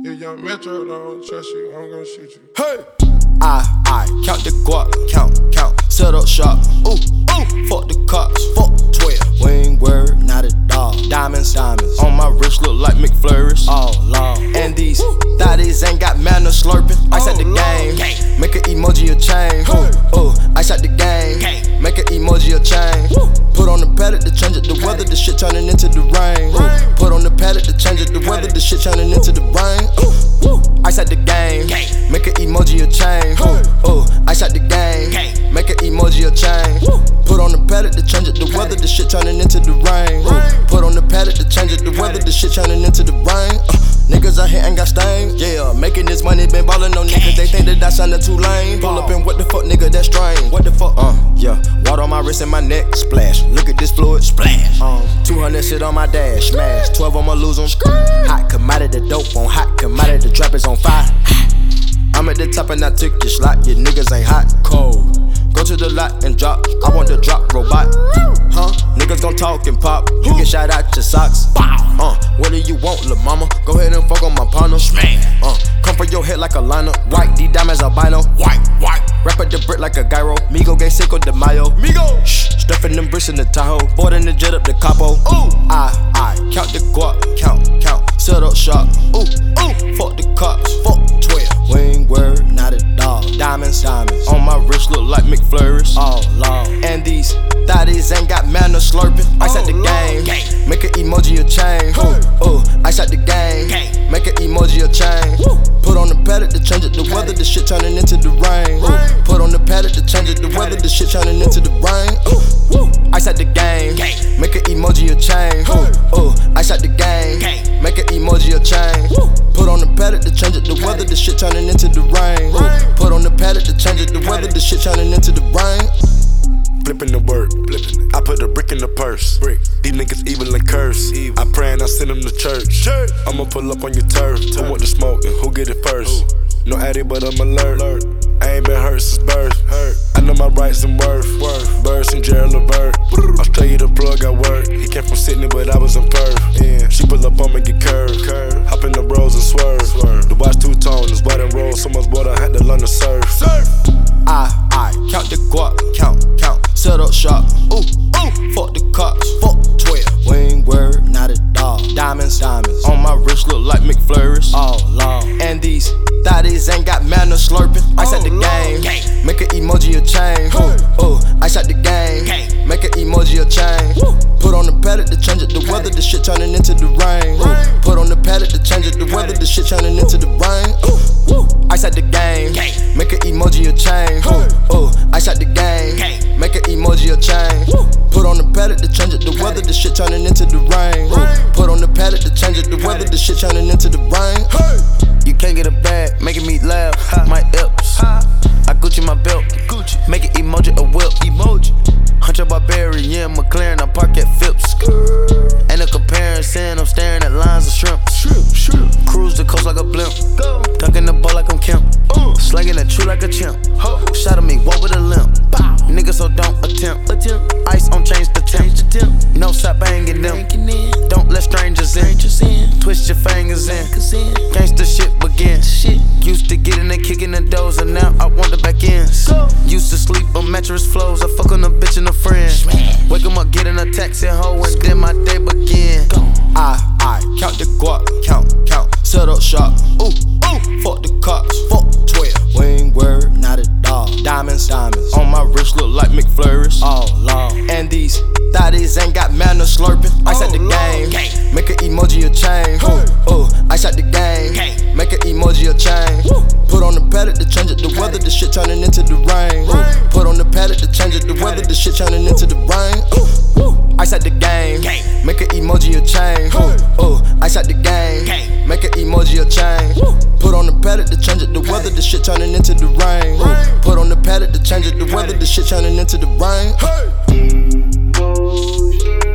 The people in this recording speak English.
You young Metro don't trust you, I'm gon' shoot you. Hey! I count the guap, count, set up shop. Ooh, fuck the cops, fuck 12. We ain't worried, not a dog. Diamonds, on my wrist look like McFlurries. All long. And these thotties ain't got manners slurping. Ice at the game, make an emoji a chain. Ice at the game, make an emoji a chain. Put on the pallet to change it, the weather, the shit turning into the rain. Put on the pallet to change it, the weather, the shit turning into the rain. Ice at the game, make an emoji a chain. Ice at the game, make an emoji a chain. Put on the pallet to change it, the weather, the shit turning into the rain. Put on the pallet to change it, the weather, the shit turning into the rain. Niggas out here ain't got stains. Yeah, making this money, been ballin' on niggas. They think that I sounded too lame. Pull up and what the fuck, nigga, that's strange. What the fuck? Yeah, water on my wrist and my neck, splash. Look at this fluid, splash. 200 shit on my dash, smash. 12 I'ma lose them. Hot commodity, dope on hot commodity, the trap is on fire. I'm at the top and I took your slot. Your niggas ain't hot, cold. Go to the lot and drop. I want the drop robot. Niggas gon' talk and pop. You get shot out your socks. What do you want, lil' mama? Go ahead and fuck on my partner. Come for your head like a liner. White, these diamonds albino. White. Wrap up the brick like a gyro. Migo gay Cinco de Mayo. Stuffing them bricks in the Tahoe. Boarding the jet up the capo. I count the guap. Count. Set up shop. Fuck the cops. Fuck 12. We ain't worried, not a dog. Diamonds. On my wrist look like McFlurries. All long. And these thotties ain't got manners slurping. Ice at the game, make an emoji a chain. Ice at the game, make an emoji a chain. Put on the pallet to change it, the weather, the shit turning into the rain. Put on the pallet to change it, the weather, the shit turning into the rain. Ice at the game, make an emoji a chain. Ice at the game, make an emoji a chain. Put on the pallet to change it, the weather, the shit turning into the rain. Put on the pallet to change it, the weather, the shit turning into the rain. Flipping the work, I put a brick in the purse. These niggas evil and curse. I pray and I send them to church. I'ma pull up on your turf. Who want the smoke and who get it first? No addy, but I'm alert. I ain't been hurt since birth. I know my rights and worth. Birds and Gerald Levert. Australia the plug I work. He came from Sydney, but I was in Perth. She pull up on me, get curved. Hop in the bros and swerve. The watch two-tone, it's white and roll. So much water, I had to learn to surf. I count the guap, count, set up shop. Fuck the cops, fuck 12. We ain't worried, not a dog. Diamonds, on my wrist look like McFlurries. All long. And these thotties ain't got manners slurping. Ice at the game, make an emoji a chain. Ice at the game, make an emoji a chain. Put on the pallet to change it, the weather, the shit turning into the rain. Put on the pallet to change it, the weather, the shit turning into the rain. Ice at the game, make an emoji a chain. Ice at the game, make an emoji a chain. Put on the pallet to change it, the weather, the shit turning into the rain. Put on the pallet to change it, the weather, the shit turning into the rain. You can't get a bag, making me laugh. My Epps, I Gucci my belt. Make an emoji a whip. Hunter Barbarian, McLaren, I park at Phipps. Ain't no comparison, I'm staring at lines of shrimp. Cruise the coast like a blimp. Dunking the ball like I'm Kemp. Slanging the tree like a chimp. Shot at me, walk with a limp. Nigga, so don't attempt. Ice on change the temp. No stop banging them. Don't let strangers in. Twist your fingers in. Gangsta shit begin. Used to getting and kicking the doors, and now I want the back ends. Used to sleep on mattress floors. I fuck on a bitch and a friend. Wake 'em up, get in a taxi hoe, and then my day begin. I count the guap, count, set up shop. Fuck the cops, fuck 12. We ain't worried, not a dog. Diamonds, on my wrist look like McFlurries. All long. And these thotties ain't got manners slurping. Ice at the game, make an emoji a chain. Ice at the game, make an emoji a chain. Put on the pallet to change it, the weather, the shit turning into the rain. Put on the pallet to change it, the weather, the shit turning into the rain. Ice at the game, make an emoji a chain. Ice at the game, make an emoji a chain. Put on the pallet to change it, the weather, the shit turning into the rain. Put on the pallet to change it, the weather, the shit turning into the rain.